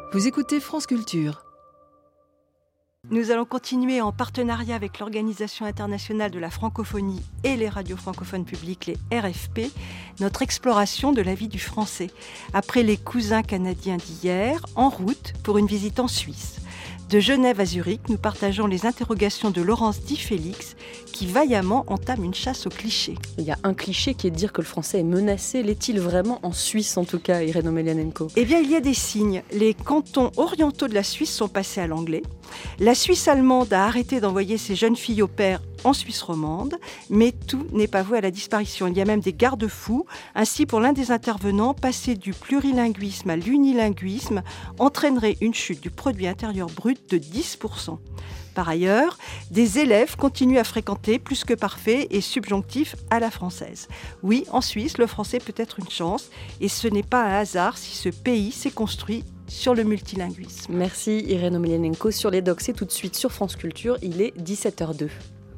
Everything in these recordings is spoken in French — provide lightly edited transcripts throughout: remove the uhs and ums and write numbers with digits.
Vous écoutez France Culture. Nous allons continuer en partenariat avec l'Organisation internationale de la francophonie et les radios francophones publiques, les RFP, notre exploration de la vie du français. Après les cousins canadiens d'hier, en route pour une visite en Suisse. De Genève à Zurich, nous partageons les interrogations de Laurence Di Félix, qui vaillamment entame une chasse aux clichés. Il y a un cliché qui est de dire que le français est menacé. L'est-il vraiment en Suisse, en tout cas, Irène Omelianenko ? Eh bien, il y a des signes. Les cantons orientaux de la Suisse sont passés à l'anglais. La Suisse allemande a arrêté d'envoyer ses jeunes filles au pair en Suisse romande, mais tout n'est pas voué à la disparition. Il y a même des garde-fous. Ainsi, pour l'un des intervenants, passer du plurilinguisme à l'unilinguisme entraînerait une chute du produit intérieur brut de 10%. Par ailleurs, des élèves continuent à fréquenter plus que parfait et subjonctif à la française. Oui, en Suisse, le français peut être une chance et ce n'est pas un hasard si ce pays s'est construit sur le multilinguisme. Merci Irène Omelianenko. Sur les docs, c'est tout de suite sur France Culture. Il est 17h02.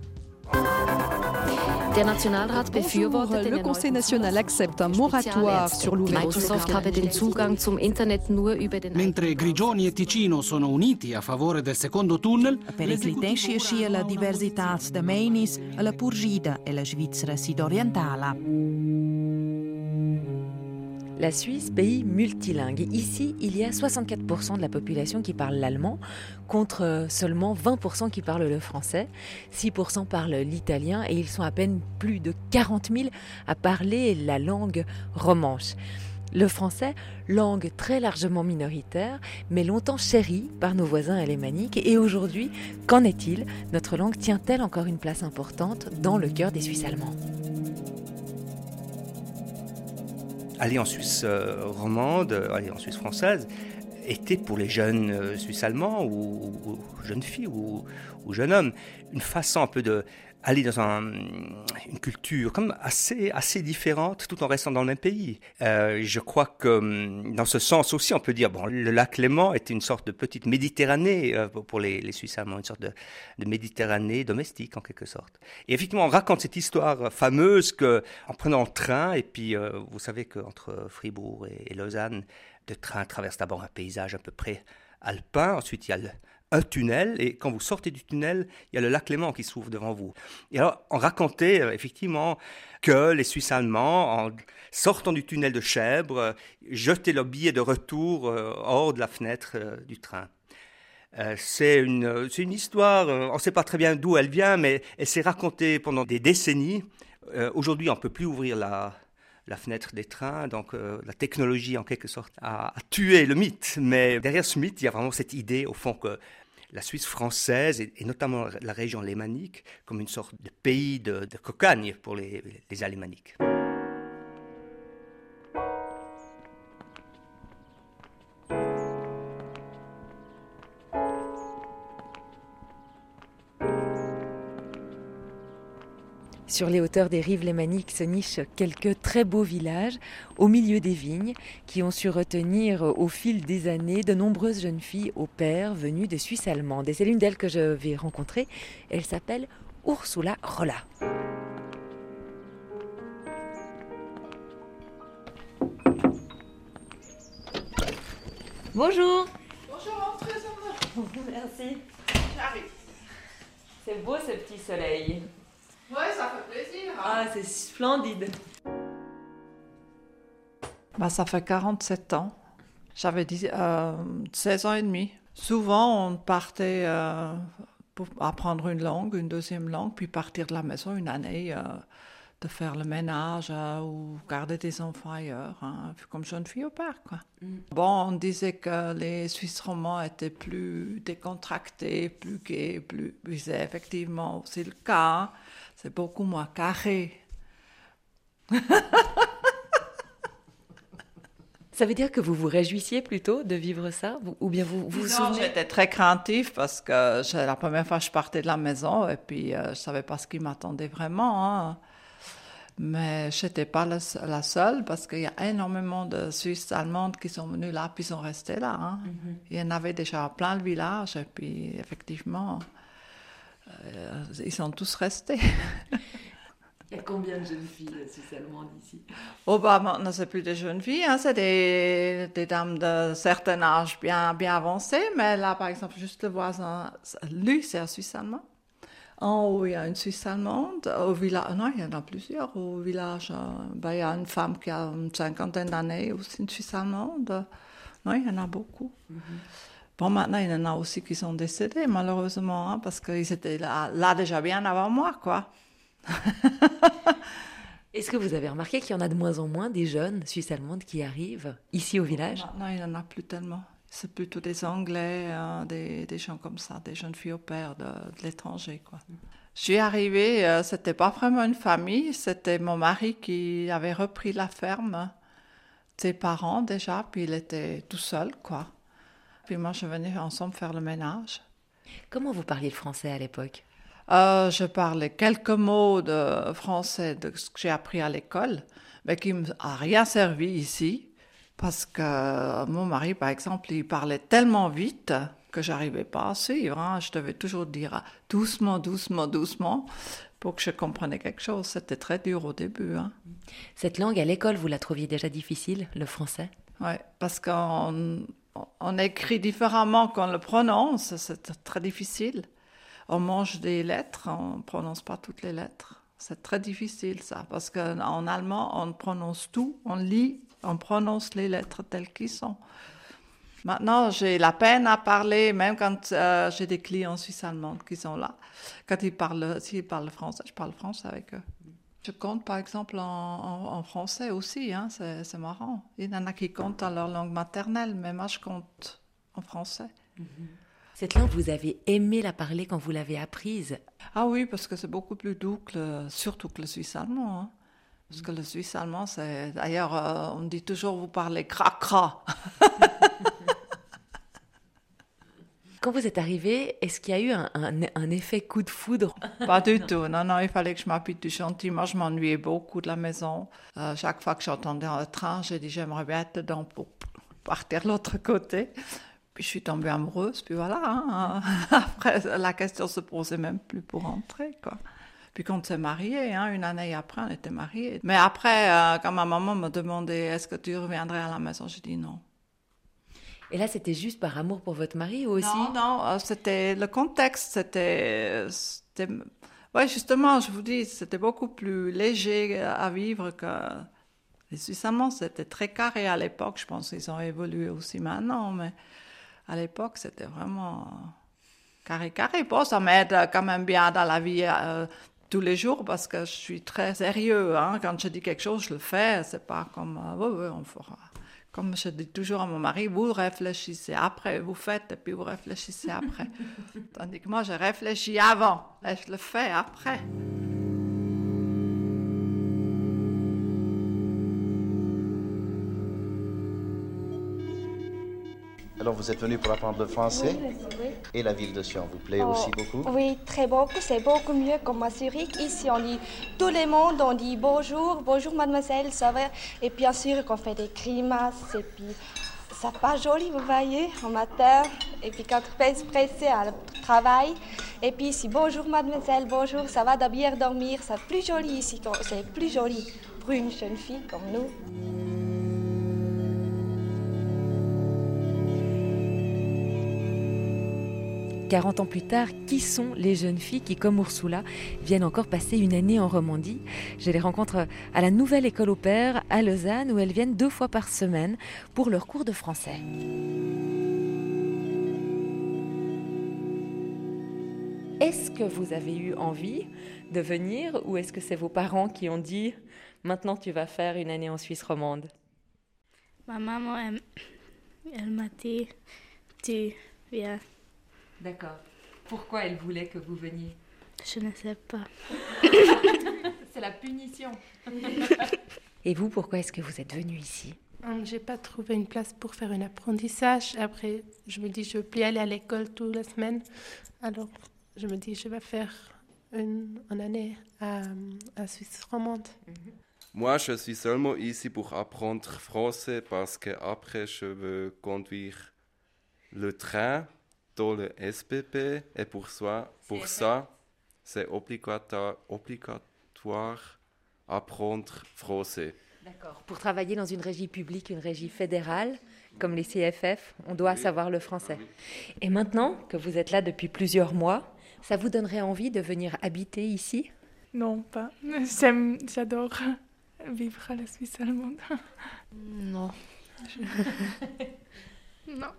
Bonjour, le Conseil national accepte un moratoire sur l'ouverture. Mentre Grigioni e Ticino sono uniti a favore del secondo tunnel, periclitesce ascia la diversità de menis a la Purgida e la Svizzera sud-orientale. La Suisse, pays multilingue. Ici, il y a 64% de la population qui parle l'allemand, contre seulement 20% qui parlent le français. 6% parlent l'italien et ils sont à peine plus de 40 000 à parler la langue romanche. Le français, langue très largement minoritaire, mais longtemps chérie par nos voisins alémaniques. Et aujourd'hui, qu'en est-il ? Notre langue tient-elle encore une place importante dans le cœur des Suisses allemands ? Aller en Suisse romande, aller en Suisse française, était pour les jeunes Suisses allemands ou jeunes filles ou jeunes hommes une façon un peu d'aller dans une culture comme assez différente tout en restant dans le même pays. Je crois que dans ce sens aussi on peut dire le lac Léman était une sorte de petite Méditerranée pour les Suisses allemands, une sorte de Méditerranée domestique en quelque sorte. Et effectivement on raconte cette histoire fameuse qu'en prenant le train, et puis vous savez qu'entre Fribourg et Lausanne, le train traverse d'abord un paysage à peu près alpin, ensuite il y a un tunnel, et quand vous sortez du tunnel, il y a le lac Léman qui s'ouvre devant vous. Et alors, on racontait effectivement que les Suisses allemands, en sortant du tunnel de Chèvre, jetaient leur billet de retour hors de la fenêtre du train. C'est une histoire, on ne sait pas très bien d'où elle vient, mais elle s'est racontée pendant des décennies. Aujourd'hui, on ne peut plus ouvrir la fenêtre des trains, donc la technologie en quelque sorte a tué le mythe. Mais derrière ce mythe, il y a vraiment cette idée au fond que la Suisse française, et notamment la région alémanique, comme une sorte de pays de cocagne pour les alémaniques. Sur les hauteurs des rives lémaniques se nichent quelques très beaux villages au milieu des vignes qui ont su retenir au fil des années de nombreuses jeunes filles au pair venues de Suisse allemande. Et c'est l'une d'elles que je vais rencontrer. Elle s'appelle Ursula Rolla. Bonjour. Bonjour, entrez, Sandra. Merci. J'arrive. C'est beau ce petit soleil. Ouais, ça fait plaisir. Hein. Ah, c'est splendide. Ça fait 47 ans. J'avais 16 ans et demi. Souvent, on partait pour apprendre une deuxième langue, puis partir de la maison une année, de faire le ménage ou garder des enfants ailleurs, comme jeune fille au père, quoi. On disait que les Suisses romands étaient plus décontractés, plus gays, c'est effectivement aussi le cas. C'est beaucoup moins carré. Ça veut dire que vous vous réjouissiez plutôt de vivre ça, ou bien vous vous souvenez? J'étais très craintive parce que c'est la première fois que je partais de la maison et puis je ne savais pas ce qui m'attendait vraiment. Mais je n'étais pas la seule parce qu'il y a énormément de Suisses allemandes qui sont venues là puis sont restées là. Il y en avait déjà plein de villages et puis effectivement, ils sont tous restés. Il y a combien de jeunes filles suisses-allemandes ici? Oh bah maintenant c'est plus des jeunes filles, hein, c'est des dames de certain âge bien avancé, mais là par exemple juste le voisin, lui c'est un Suisse allemand. En haut il y a une Suisse allemande, au village, non il y en a plusieurs, au village il y a une femme qui a une 50aine d'années, aussi une Suisse allemande, non il y en a beaucoup. Bon maintenant il y en a aussi qui sont décédés malheureusement, hein, parce qu'ils étaient là déjà bien avant moi quoi. Est-ce que vous avez remarqué qu'il y en a de moins en moins des jeunes Suisses allemandes qui arrivent ici au village? Non, il n'y en a plus tellement. C'est plutôt des Anglais, des gens comme ça, des jeunes filles au père de l'étranger, quoi. Je suis arrivée, c'était pas vraiment une famille, c'était mon mari qui avait repris la ferme, ses parents déjà, puis il était tout seul, quoi. Puis moi, je venais ensemble faire le ménage. Comment vous parliez le français à l'époque? Je parlais quelques mots de français de ce que j'ai appris à l'école, mais qui ne m'a rien servi ici, parce que mon mari, par exemple, il parlait tellement vite que je n'arrivais pas à suivre. Hein. Je devais toujours dire doucement, doucement, doucement, pour que je comprenne quelque chose. C'était très dur au début. Hein. Cette langue, à l'école, vous la trouviez déjà difficile, le français? Oui, parce qu'on écrit différemment qu'on le prononce, c'est très difficile. On mange des lettres, on ne prononce pas toutes les lettres. C'est très difficile ça, parce qu'en allemand, on prononce tout, on lit, on prononce les lettres telles qu'elles sont. Maintenant, j'ai la peine à parler, même quand j'ai des clients suisses allemands qui sont là. Quand s'ils parlent français, je parle français avec eux. Je compte par exemple en français aussi, hein, c'est marrant. Il y en a qui comptent dans leur langue maternelle, mais moi je compte en français. Cette langue, vous avez aimé la parler quand vous l'avez apprise? Ah oui, parce que c'est beaucoup plus doux, surtout que le suisse allemand. Hein. Parce que le suisse allemand, c'est... D'ailleurs, on dit toujours, vous parlez cracra. Quand vous êtes arrivé, est-ce qu'il y a eu un effet coup de foudre? Pas du tout. Non, il fallait que je m'habitue gentiment. Je m'ennuyais beaucoup de la maison. Chaque fois que j'entendais un train, j'ai dit, j'aimerais bien être dedans pour partir de l'autre côté. Puis je suis tombée amoureuse, puis voilà. Hein. Après, la question se posait même plus pour rentrer, quoi. Puis quand on s'est mariés, hein, une année après, on était mariés. Mais après, quand ma maman me demandait, est-ce que tu reviendrais à la maison, j'ai dit non. Et là, c'était juste par amour pour votre mari ou aussi? Non, c'était le contexte, ouais, justement, je vous dis, c'était beaucoup plus léger à vivre que les Suisses allemands. C'était très carré à l'époque. Je pense qu'ils ont évolué aussi maintenant, mais à l'époque, c'était vraiment carré. Bon, ça m'aide quand même bien dans la vie tous les jours parce que je suis très sérieux. Hein. Quand je dis quelque chose, je le fais. C'est pas comme on fera. Comme je dis toujours à mon mari, vous réfléchissez après, vous faites et puis vous réfléchissez après. Tandis que moi, je réfléchis avant et je le fais après. Alors vous êtes venu pour apprendre le français? Oui. Et la ville de Sion vous plaît aussi beaucoup? Oui, très beaucoup. C'est beaucoup mieux comme à Zurich. Ici, on dit tout le monde, on dit bonjour mademoiselle, ça va. Et puis bien sûr, qu'on fait des grimaces et puis ça pas joli, vous voyez, au matin. Et puis quand on est pressé à le travail. Et puis ici, bonjour mademoiselle, bonjour, ça va de bien dormir. C'est plus joli ici, c'est plus joli pour une jeune fille comme nous. 40 ans plus tard, qui sont les jeunes filles qui, comme Ursula, viennent encore passer une année en Romandie? Je les rencontre à la nouvelle école au pair à Lausanne où elles viennent 2 fois par semaine pour leur cours de français. Est-ce que vous avez eu envie de venir ou est-ce que c'est vos parents qui ont dit « Maintenant tu vas faire une année en Suisse romande » Ma maman, elle m'a dit « Tu viens ». D'accord. Pourquoi elle voulait que vous veniez? Je ne sais pas. C'est la punition. Et vous, pourquoi est-ce que vous êtes venu ici? Je n'ai pas trouvé une place pour faire un apprentissage. Après, je me dis, je ne veux plus aller à l'école toute la semaine. Alors, je me dis, je vais faire une année à Suisse romande. Moi, je suis seulement ici pour apprendre français parce qu'après, je veux conduire le train dans le SPP et pour ça, c'est obligatoire apprendre français. D'accord. Pour travailler dans une régie publique, une régie fédérale, comme les CFF, on doit savoir le français. Et maintenant que vous êtes là depuis plusieurs mois, ça vous donnerait envie de venir habiter ici ? Non, pas. J'adore vivre à la Suisse allemande. Non. Non.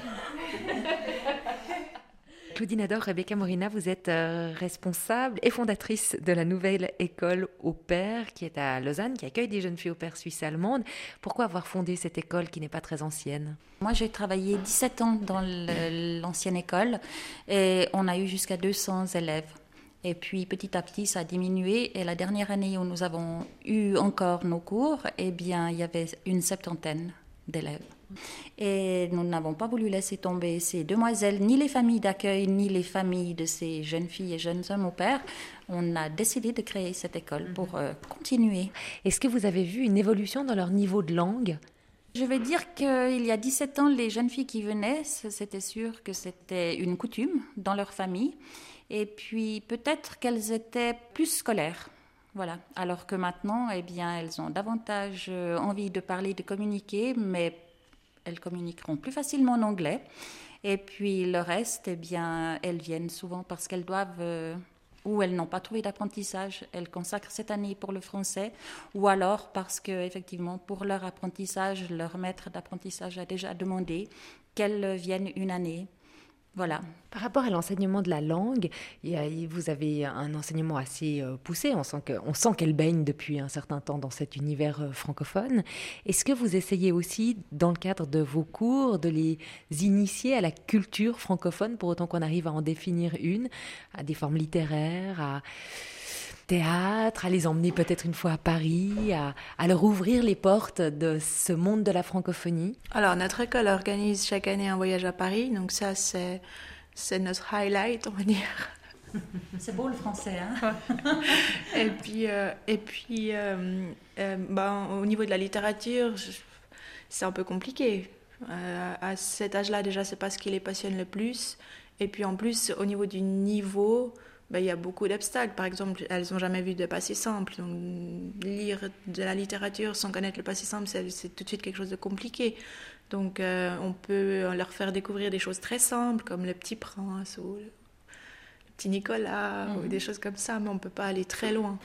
Claudine Ador, Rebecca Morina, vous êtes responsable et fondatrice de la nouvelle école au pair qui est à Lausanne, qui accueille des jeunes filles au pair suisses allemandes. Pourquoi avoir fondé cette école qui n'est pas très ancienne ? Moi, j'ai travaillé 17 ans dans l'ancienne école et on a eu jusqu'à 200 élèves. Et puis, petit à petit, ça a diminué. Et la dernière année où nous avons eu encore nos cours, eh bien, il y avait une 70 d'élèves. Et nous n'avons pas voulu laisser tomber ces demoiselles, ni les familles d'accueil, ni les familles de ces jeunes filles et jeunes hommes au pair. On a décidé de créer cette école pour continuer. Est-ce que vous avez vu une évolution dans leur niveau de langue ? Je vais dire qu'il y a 17 ans, les jeunes filles qui venaient, c'était sûr que c'était une coutume dans leur famille. Et puis peut-être qu'elles étaient plus scolaires. Voilà. Alors que maintenant, eh bien, elles ont davantage envie de parler, de communiquer, mais elles communiqueront plus facilement en anglais. Et puis le reste, eh bien, elles viennent souvent parce qu'elles doivent, ou elles n'ont pas trouvé d'apprentissage. Elles consacrent cette année pour le français, ou alors parce que, effectivement, pour leur apprentissage, leur maître d'apprentissage a déjà demandé qu'elles viennent une année. Voilà. Par rapport à l'enseignement de la langue, vous avez un enseignement assez poussé. On sent qu'elle baigne depuis un certain temps dans cet univers francophone. Est-ce que vous essayez aussi, dans le cadre de vos cours, de les initier à la culture francophone, pour autant qu'on arrive à en définir une, à des formes littéraires, à théâtre, à les emmener peut-être une fois à Paris, à leur ouvrir les portes de ce monde de la francophonie? Alors, notre école organise chaque année un voyage à Paris, donc ça, c'est notre highlight, on va dire. C'est beau le français, hein. Et puis, au niveau de la littérature, c'est un peu compliqué. À cet âge-là, déjà, c'est pas ce qui les passionne le plus. Et puis, en plus, au niveau du niveau, il y a beaucoup d'obstacles. Par exemple, elles n'ont jamais vu de passé simple. Donc, lire de la littérature sans connaître le passé simple, c'est tout de suite quelque chose de compliqué. Donc, on peut leur faire découvrir des choses très simples, comme Le Petit Prince ou Le Petit Nicolas, ou des choses comme ça, mais on ne peut pas aller très loin.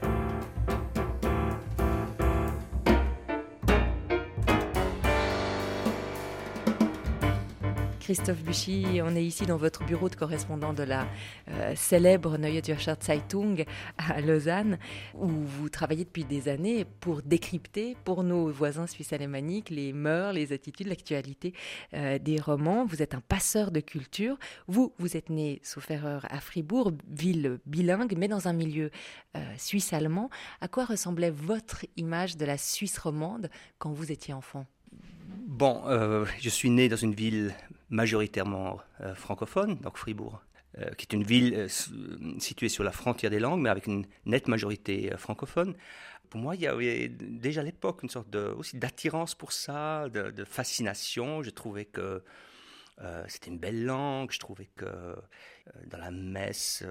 Christophe Buchy, on est ici dans votre bureau de correspondant de la célèbre Neue Zürcher Zeitung à Lausanne, où vous travaillez depuis des années pour décrypter pour nos voisins suisses alémaniques les mœurs, les attitudes, l'actualité des romans. Vous êtes un passeur de culture. Vous êtes né, sauf erreur, à Fribourg, ville bilingue, mais dans un milieu suisse-allemand. À quoi ressemblait votre image de la Suisse romande quand vous étiez enfant ? Bon, je suis né dans une ville majoritairement francophone, donc Fribourg, qui est une ville située sur la frontière des langues, mais avec une nette majorité francophone. Pour moi, il y avait déjà à l'époque une sorte aussi d'attirance pour ça, de fascination. Je trouvais que c'était une belle langue. Je trouvais que dans la messe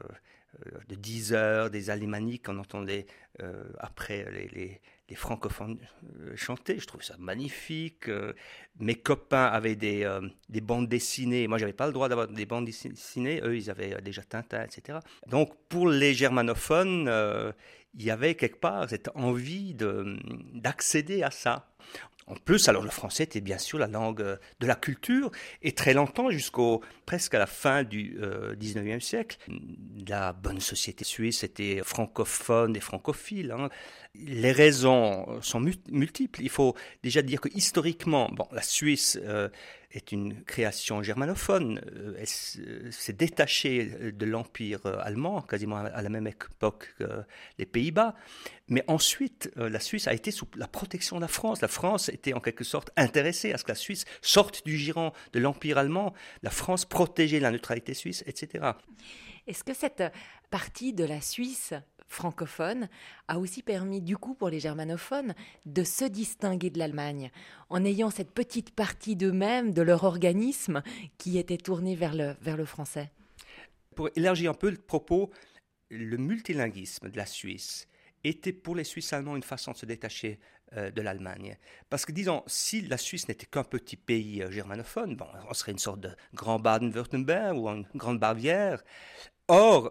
de 10 heures des alémaniques, on entendait après les francophones chanter. Je trouvais ça magnifique. Mes copains avaient des bandes dessinées. Moi, je n'avais pas le droit d'avoir des bandes dessinées. Eux, ils avaient déjà Tintin, etc. Donc, pour les germanophones, il y avait quelque part cette envie d'accéder à ça. En plus, alors le français était bien sûr la langue de la culture, et très longtemps, presque à la fin du 19e siècle, la bonne société suisse était francophone et francophile. Hein. Les raisons sont multiples. Il faut déjà dire que historiquement, la Suisse est une création germanophone. Elle s'est détachée de l'Empire allemand, quasiment à la même époque que les Pays-Bas. Mais ensuite, la Suisse a été sous la protection de la France. La France était en quelque sorte intéressée à ce que la Suisse sorte du giron de l'Empire allemand. La France protégeait la neutralité suisse, etc. Est-ce que cette partie de la Suisse francophone a aussi permis, du coup, pour les germanophones, de se distinguer de l'Allemagne, en ayant cette petite partie d'eux-mêmes, de leur organisme, qui était tournée vers le français? Pour élargir un peu le propos, le multilinguisme de la Suisse était pour les Suisses allemands une façon de se détacher de l'Allemagne. Parce que, disons, si la Suisse n'était qu'un petit pays germanophone, bon, on serait une sorte de grand Baden-Württemberg ou une grande Bavière. Or,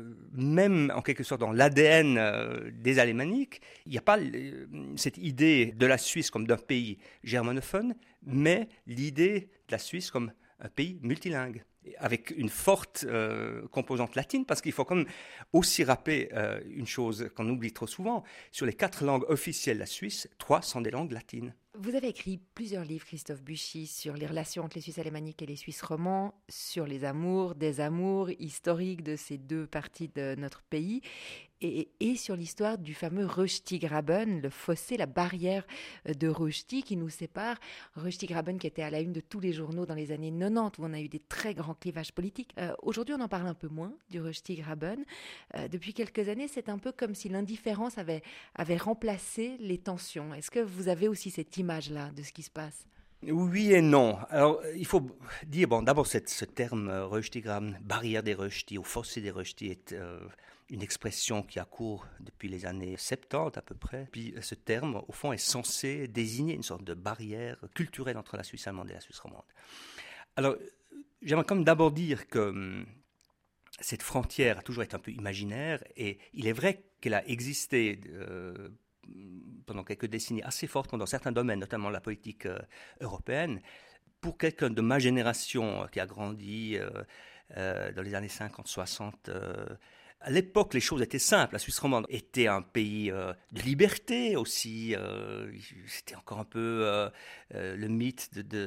même en quelque sorte dans l'ADN des Alémaniques, il n'y a pas cette idée de la Suisse comme d'un pays germanophone, mais l'idée de la Suisse comme un pays multilingue, avec une forte composante latine, parce qu'il faut quand même aussi rappeler une chose qu'on oublie trop souvent. Sur les 4 langues officielles de la Suisse, 3 sont des langues latines. Vous avez écrit plusieurs livres, Christophe Buchy, sur les relations entre les Suisses alémaniques et les Suisses romands, sur les amours, désamours historiques de ces 2 parties de notre pays, et sur l'histoire du fameux Rösti-Graben, le fossé, la barrière de Rösti qui nous sépare. Rösti-Graben qui était à la une de tous les journaux dans les années 90, où on a eu des très grands clivages politiques. Aujourd'hui, on en parle un peu moins du Rösti-Graben. Depuis quelques années, c'est un peu comme si l'indifférence avait remplacé les tensions. Est-ce que vous avez aussi cette image-là de ce qui se passe? Oui et non. Alors, il faut dire, bon, d'abord, ce terme Rösti-Graben, barrière des Rösti, ou fossé des Rösti, est une expression qui a cours depuis les années 70 à peu près. Puis ce terme, au fond, est censé désigner une sorte de barrière culturelle entre la Suisse allemande et la Suisse romande. Alors, j'aimerais quand même d'abord dire que cette frontière a toujours été un peu imaginaire, et il est vrai qu'elle a existé pendant quelques décennies assez fortement dans certains domaines, notamment la politique européenne. Pour quelqu'un de ma génération qui a grandi dans les années 50-60, à l'époque, les choses étaient simples. La Suisse romande était un pays de liberté aussi. C'était encore un peu le mythe de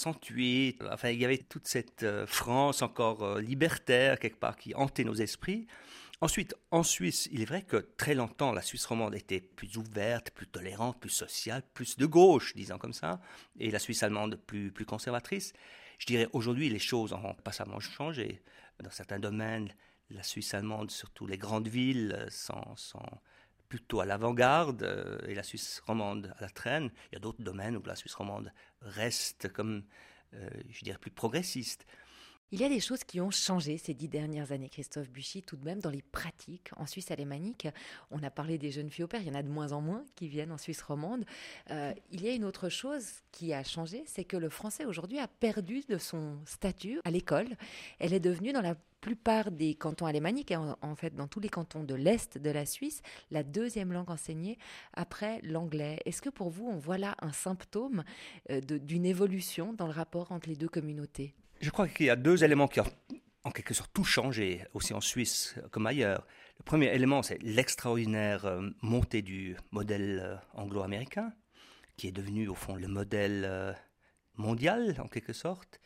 68. Enfin, il y avait toute cette France encore libertaire, quelque part, qui hantait nos esprits. Ensuite, en Suisse, il est vrai que très longtemps, la Suisse romande était plus ouverte, plus tolérante, plus sociale, plus de gauche, disons comme ça, et la Suisse allemande plus conservatrice. Je dirais aujourd'hui, les choses ont passablement changé. Dans certains domaines, la Suisse allemande, surtout les grandes villes, sont plutôt à l'avant-garde, et la Suisse romande à la traîne. Il y a d'autres domaines où la Suisse romande reste comme, je dirais, plus progressiste. Il y a des choses qui ont changé ces 10 dernières années, Christophe Buchy, tout de même dans les pratiques en Suisse alémanique. On a parlé des jeunes filles au pair, il y en a de moins en moins qui viennent en Suisse romande. Il y a une autre chose qui a changé, c'est que le français aujourd'hui a perdu de son statut à l'école. Elle est devenue dans la plupart des cantons alémaniques, et en fait dans tous les cantons de l'Est de la Suisse, la 2e langue enseignée après l'anglais. Est-ce que pour vous, on voit là un symptôme d'une évolution dans le rapport entre les 2 communautés ? Je crois qu'il y a 2 éléments qui ont en quelque sorte tout changé, aussi en Suisse comme ailleurs. Le premier élément, c'est l'extraordinaire montée du modèle anglo-américain, qui est devenu au fond le modèle mondial en quelque sorte.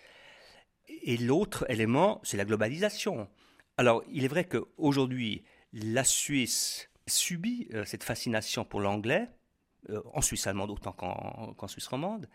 Et l'autre élément, c'est la globalisation. Alors, il est vrai qu'aujourd'hui, la Suisse subit cette fascination pour l'anglais, en Suisse allemande autant qu'en Suisse romande.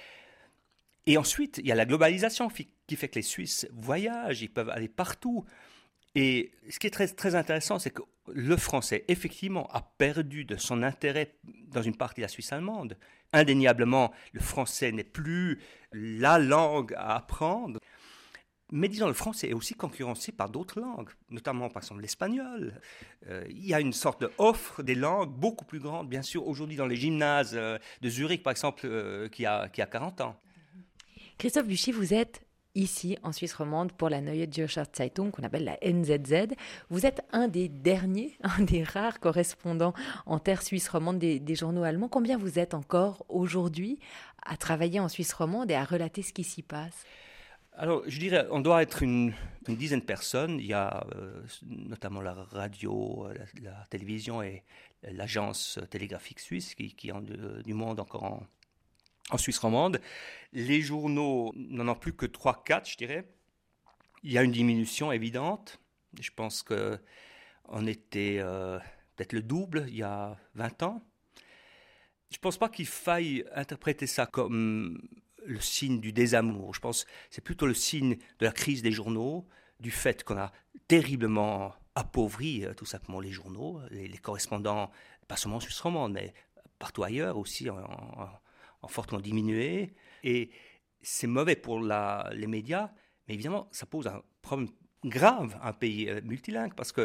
Et ensuite, il y a la globalisation qui fait que les Suisses voyagent, ils peuvent aller partout. Et ce qui est très, très intéressant, c'est que le français, effectivement, a perdu de son intérêt dans une partie de la Suisse allemande. Indéniablement, le français n'est plus la langue à apprendre. Mais disons, le français est aussi concurrencé par d'autres langues, notamment par exemple l'espagnol. Il y a une sorte d'offre des langues beaucoup plus grande, bien sûr, aujourd'hui dans les gymnases de Zurich, par exemple, qui a 40 ans. Christophe Buchy, vous êtes ici en Suisse romande pour la Neue Zürcher Zeitung, qu'on appelle la NZZ. Vous êtes un des derniers, un des rares correspondants en terre suisse romande des journaux allemands. Combien vous êtes encore aujourd'hui à travailler en Suisse romande et à relater ce qui s'y passe ? Alors, je dirais, on doit être une dizaine de personnes. Il y a notamment la radio, la télévision et l'agence télégraphique suisse qui ont du monde encore en Suisse romande. Les journaux n'en ont plus que 3-4, je dirais. Il y a une diminution évidente. Je pense qu'on était peut-être le double il y a 20 ans. Je ne pense pas qu'il faille interpréter ça comme le signe du désamour. Je pense que c'est plutôt le signe de la crise des journaux, du fait qu'on a terriblement appauvri tout simplement les journaux, les correspondants, pas seulement en Suisse romande, mais partout ailleurs aussi, ont fortement diminué. Et c'est mauvais pour les médias, mais évidemment, ça pose un problème grave à un pays multilingue, parce que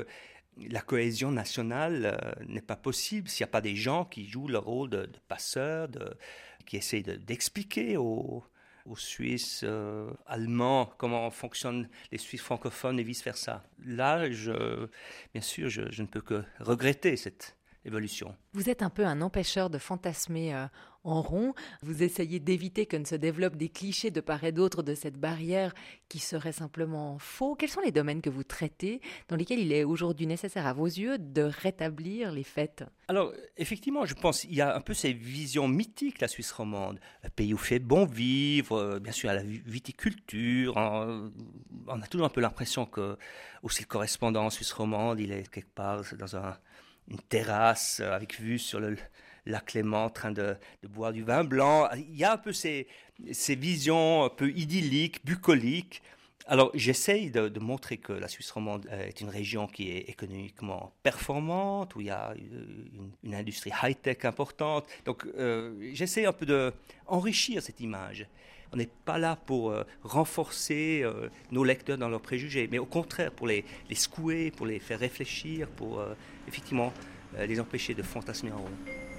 la cohésion nationale n'est pas possible s'il n'y a pas des gens qui jouent le rôle de passeurs, qui essayent d'expliquer aux Suisses allemands comment fonctionnent les Suisses francophones et vice-versa. Là, bien sûr, je ne peux que regretter cette évolution. Vous êtes un peu un empêcheur de fantasmer en rond. Vous essayez d'éviter que ne se développent des clichés de part et d'autre de cette barrière qui serait simplement faux. Quels sont les domaines que vous traitez dans lesquels il est aujourd'hui nécessaire à vos yeux de rétablir les faits? Alors, effectivement, je pense qu'il y a un peu ces visions mythiques, la Suisse romande. Un pays où fait bon vivre, bien sûr, à la viticulture. On a toujours un peu l'impression que aussi le correspondant en Suisse romande, il est quelque part dans une terrasse avec vue sur le lac Léman en train de boire du vin blanc. Il y a un peu ces visions un peu idylliques, bucoliques. Alors j'essaye de montrer que la Suisse romande est une région qui est économiquement performante, où il y a une industrie high-tech importante. Donc j'essaie un peu d'enrichir cette image. On n'est pas là pour renforcer nos lecteurs dans leurs préjugés, mais au contraire pour les secouer, pour les faire réfléchir, pour effectivement les empêcher de fantasmer en rond.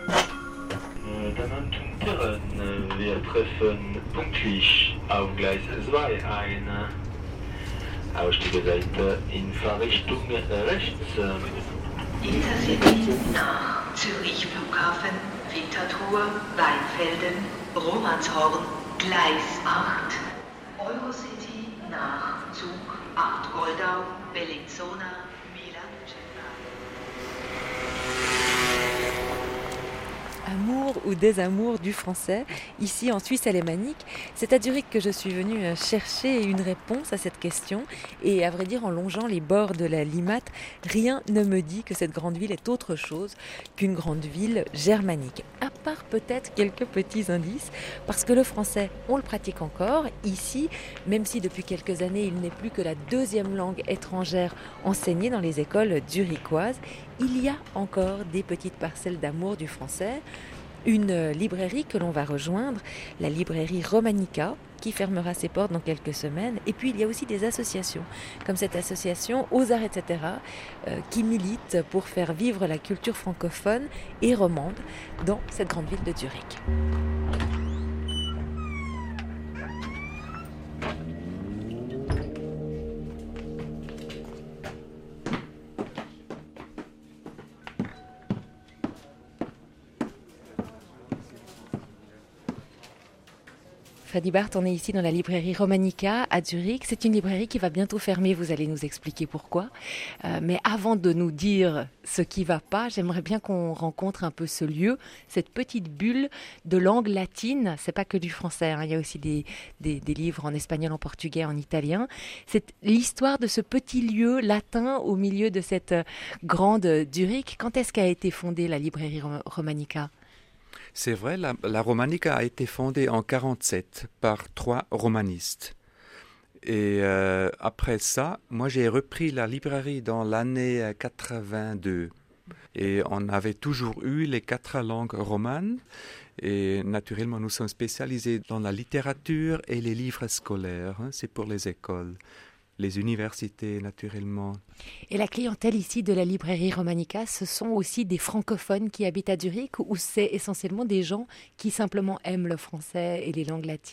Wir treffen pünktlich auf Gleis 2 eine Ausstiegeseite in Fahrrichtung rechts. Intercity nach Zürich Flughafen, Winterthur, Weinfelden, Romanshorn, Gleis 8. Eurocity nach Zug 8 Goldau, Bellinzona, Milan. Amour ou désamour du français, ici en Suisse alémanique. C'est à Zurich que je suis venue chercher une réponse à cette question et à vrai dire en longeant les bords de la Limmat, rien ne me dit que cette grande ville est autre chose qu'une grande ville germanique. À part peut-être quelques petits indices, parce que le français, on le pratique encore ici, même si depuis quelques années il n'est plus que la deuxième langue étrangère enseignée dans les écoles zurichoises. Il y a encore des petites parcelles d'amour du français. Une librairie que l'on va rejoindre, la librairie Romanica, qui fermera ses portes dans quelques semaines. Et puis il y a aussi des associations, comme cette association Aux Arts, etc., qui milite pour faire vivre la culture francophone et romande dans cette grande ville de Zurich. Freddy Barth, on est ici dans la librairie Romanica à Zurich. C'est une librairie qui va bientôt fermer, vous allez nous expliquer pourquoi. Mais avant de nous dire ce qui ne va pas, j'aimerais bien qu'on rencontre un peu ce lieu, cette petite bulle de langue latine. C'est pas que du français, hein. Il y a aussi des livres en espagnol, en portugais, en italien. C'est l'histoire de ce petit lieu latin au milieu de cette grande Zurich. Quand est-ce qu'a été fondée la librairie Romanica ? C'est vrai, la Romanica a été fondée en 1947 par 3 romanistes. Et après ça, moi j'ai repris la librairie dans l'année 82. Et on avait toujours eu les 4 langues romanes. Et naturellement, nous sommes spécialisés dans la littérature et les livres scolaires. Hein, c'est pour les écoles. Les universités, naturellement. Et la clientèle ici de la librairie Romanica, ce sont aussi des francophones qui habitent à Zurich ou c'est essentiellement des gens qui simplement aiment le français et les langues latines ?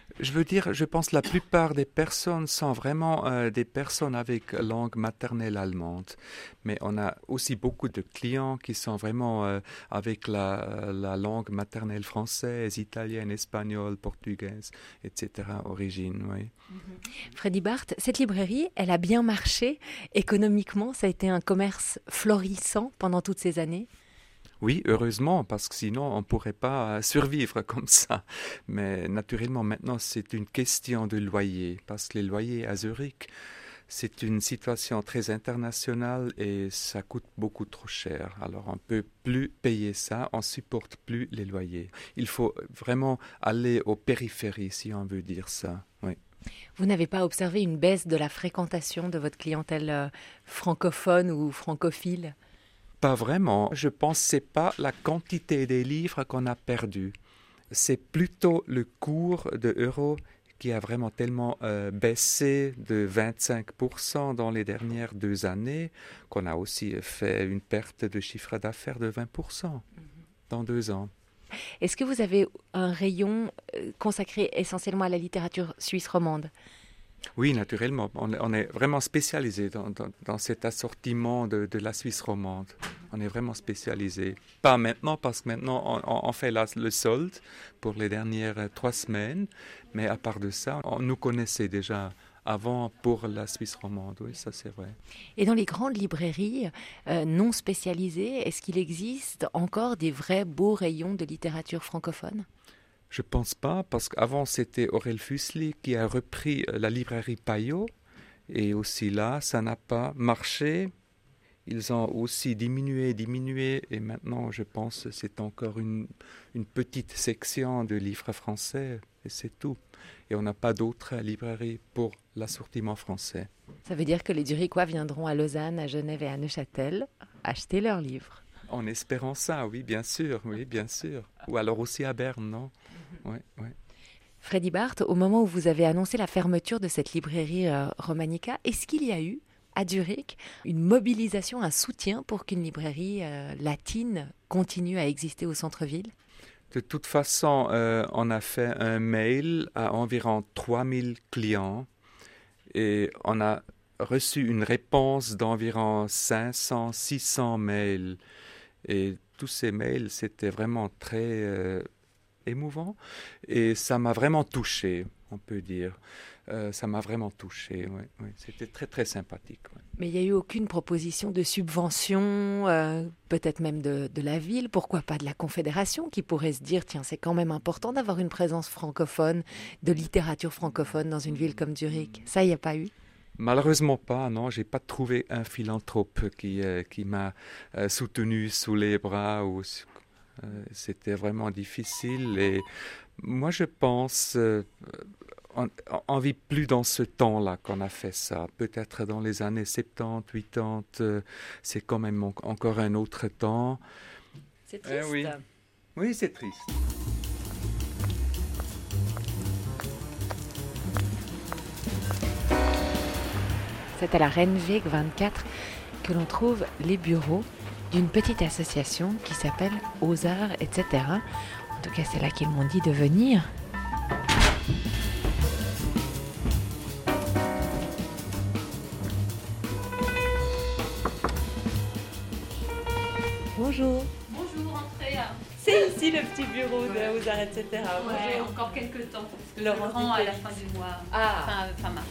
Je pense que la plupart des personnes sont vraiment des personnes avec langue maternelle allemande. Mais on a aussi beaucoup de clients qui sont vraiment avec la langue maternelle française, italienne, espagnole, portugaise, etc. origine, oui. Freddy Barth, cette librairie, elle a bien marché économiquement. Ça a été un commerce florissant pendant toutes ces années. Oui, heureusement, parce que sinon on ne pourrait pas survivre comme ça. Mais naturellement, maintenant, c'est une question de loyer, parce que les loyers à Zurich, c'est une situation très internationale et ça coûte beaucoup trop cher. Alors on ne peut plus payer ça, on ne supporte plus les loyers. Il faut vraiment aller aux périphéries, si on veut dire ça, oui. Vous n'avez pas observé une baisse de la fréquentation de votre clientèle francophone ou francophile ? Pas vraiment. Je pense que ce n'est pas la quantité des livres qu'on a perdu. C'est plutôt le cours de euros qui a vraiment tellement baissé de 25% dans les dernières 2 années qu'on a aussi fait une perte de chiffre d'affaires de 20% dans 2 ans. Est-ce que vous avez un rayon consacré essentiellement à la littérature suisse romande ? Oui, naturellement. On est vraiment spécialisé dans cet assortiment de la Suisse romande. On est vraiment spécialisé. Pas maintenant, parce que maintenant, on fait le solde pour les dernières 3 semaines. Mais à part de ça, on nous connaissait déjà avant pour la Suisse romande. Oui, ça c'est vrai. Et dans les grandes librairies non spécialisées, est-ce qu'il existe encore des vrais beaux rayons de littérature francophone ? Je ne pense pas, parce qu'avant c'était Aurel Fusli qui a repris la librairie Payot, et aussi là, ça n'a pas marché. Ils ont aussi diminué, et maintenant je pense que c'est encore une petite section de livres français, et c'est tout. Et on n'a pas d'autres librairies pour l'assortiment français. Ça veut dire que les Zurichois viendront à Lausanne, à Genève et à Neuchâtel acheter leurs livres. En espérant ça, oui, bien sûr. Ou alors aussi à Berne, non ? Oui. Freddy Barth, au moment où vous avez annoncé la fermeture de cette librairie Romanica, est-ce qu'il y a eu, à Zurich, une mobilisation, un soutien pour qu'une librairie latine continue à exister au centre-ville ? De toute façon, on a fait un mail à environ 3000 clients et on a reçu une réponse d'environ 500-600 mails. Et tous ces mails, c'était vraiment très émouvant et ça m'a vraiment touché, on peut dire. Ça m'a vraiment touché, oui. C'était très très sympathique. Ouais. Mais il n'y a eu aucune proposition de subvention, peut-être même de la ville, pourquoi pas de la Confédération, qui pourrait se dire, tiens, c'est quand même important d'avoir une présence francophone, de littérature francophone dans une ville comme Zurich. Ça, il n'y a pas eu ? Malheureusement pas, non. J'ai pas trouvé un philanthrope qui m'a soutenu sous les bras. C'était vraiment difficile. Et moi, je pense, on vit plus dans ce temps-là qu'on a fait ça. Peut-être dans les années 70, 80, c'est quand même encore un autre temps. C'est triste. Oui, c'est triste. C'est à la Rennweg 24 que l'on trouve les bureaux d'une petite association qui s'appelle Aux Arts, etc. En tout cas, c'est là qu'ils m'ont dit de venir. Bonjour. Bonjour, entrez. C'est ici le petit bureau de Aux Arts, etc. Ouais, encore quelques temps. Parce que je rends à la fin du mois. Fin mars.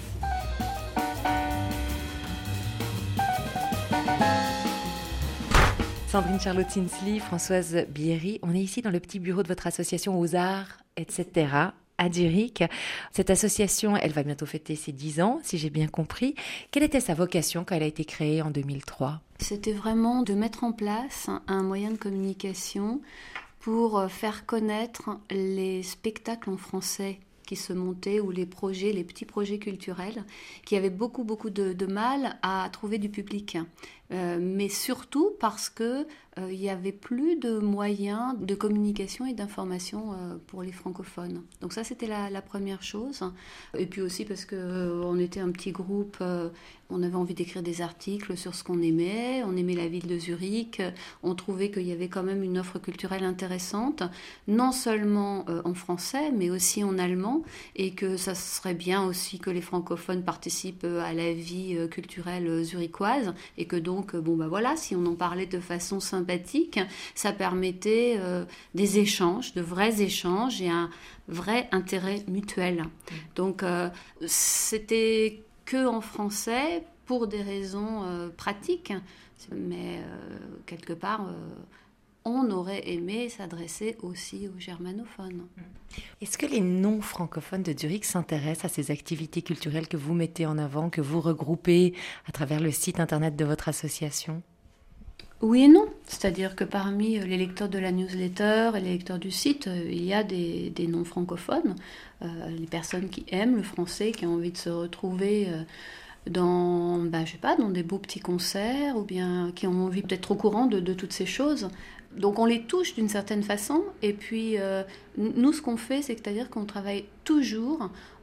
Sandrine Charlotte Sinsli, Françoise Bierry, on est ici dans le petit bureau de votre association Aux Arts, etc., à Zurich. Cette association, elle va bientôt fêter ses 10 ans, si j'ai bien compris. Quelle était sa vocation quand elle a été créée en 2003 ? C'était vraiment de mettre en place un moyen de communication pour faire connaître les spectacles en français qui se montaient ou les petits projets culturels qui avaient beaucoup de mal à trouver du public. Mais surtout parce que il y avait plus de moyens de communication et d'information pour les francophones. Donc ça, c'était la première chose. Et puis aussi parce qu'on était un petit groupe, on avait envie d'écrire des articles sur ce qu'on aimait, on aimait la ville de Zurich, on trouvait qu'il y avait quand même une offre culturelle intéressante, non seulement en français, mais aussi en allemand, et que ça serait bien aussi que les francophones participent à la vie culturelle zurichoise, et que donc, voilà, si on en parlait de façon sympathique, ça permettait des échanges, de vrais échanges et un vrai intérêt mutuel. Donc, c'était que en français pour des raisons pratiques, mais quelque part, on aurait aimé s'adresser aussi aux germanophones. Est-ce que les non-francophones de Zurich s'intéressent à ces activités culturelles que vous mettez en avant, que vous regroupez à travers le site internet de votre association ? Oui et non. C'est-à-dire que parmi les lecteurs de la newsletter et les lecteurs du site, il y a des non-francophones, les personnes qui aiment le français, qui ont envie de se retrouver dans des beaux petits concerts, ou bien qui ont envie d'être au courant de toutes ces choses. Donc on les touche d'une certaine façon, et puis nous, ce qu'on fait, c'est-à-dire qu'on travaille toujours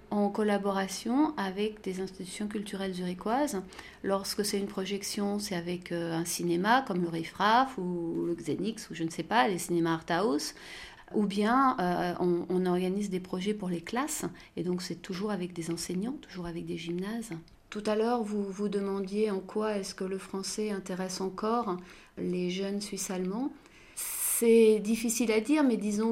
en collaboration avec des institutions culturelles zurichoises. Lorsque c'est une projection, c'est avec un cinéma comme le Riffraff ou le Xenix ou je ne sais pas, les cinémas Art House. Ou bien on organise des projets pour les classes, et donc c'est toujours avec des enseignants, toujours avec des gymnases. Tout à l'heure, vous vous demandiez en quoi est-ce que le français intéresse encore les jeunes Suisses-Allemands. C'est difficile à dire, mais disons